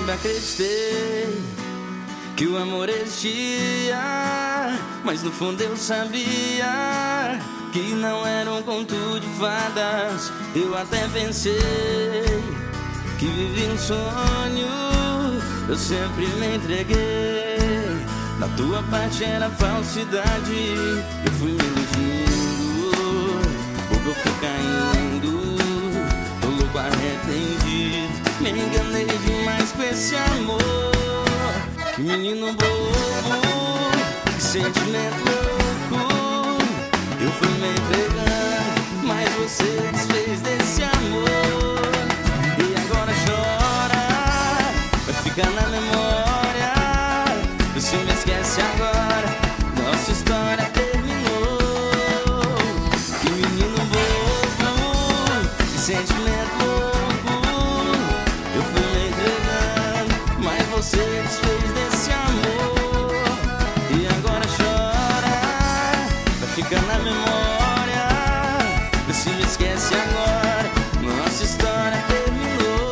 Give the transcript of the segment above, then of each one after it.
sempre acreditei que o amor existia, mas no fundo eu sabia que não era um conto de fadas. Eu até pensei que vivi um sonho, eu sempre me entreguei. Da tua parte era falsidade, eu fui me iludindo, pouco eu fui caindo, tô louco arrependido. Me enganei demais com esse amor, que menino bobo, que sentimento louco. Eu fui me entregando, mas você desfez desse amor. E agora chora, vai ficar na memória. Você me esquece agora, nossa história terminou. Que menino bobo, que sentimento louco. Eu fui me entregando, mas você desfez desse amor. E agora chora, vai ficar na memória. Você me esquece agora, nossa história terminou.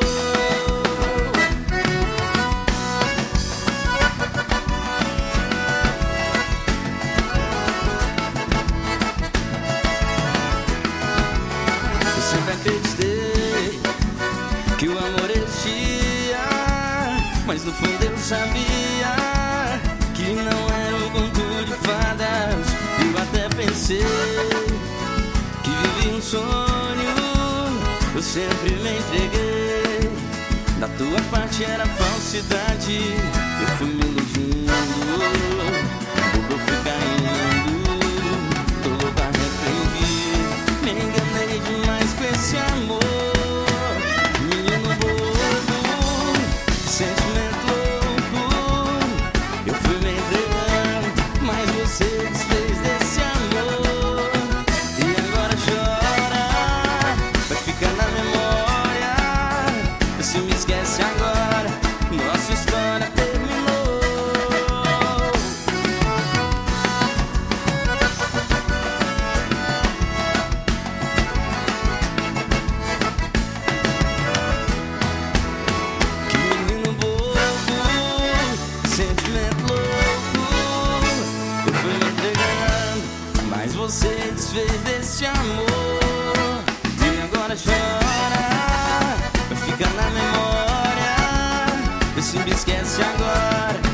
Sempre acreditei que o amor existia, mas no fundo eu sabia que não era um conto de fadas. Eu até pensei que vivi um sonho, eu sempre me entreguei. Da tua parte era falsidade, eu fui me iludindo, eu fui caindo, tô louco arrependido. Me enganei demais com esse amor, menino bobo, sentimento louco. Eu fui me entregando, mas você desfez desse amor. E agora chora, vai ficar na memória. Você me esquece agora, nossa história terminou. Sentimento louco, eu fui me entregando, mas você desfez desse amor. E agora chora, vai ficar na memória. Você me esquece agora,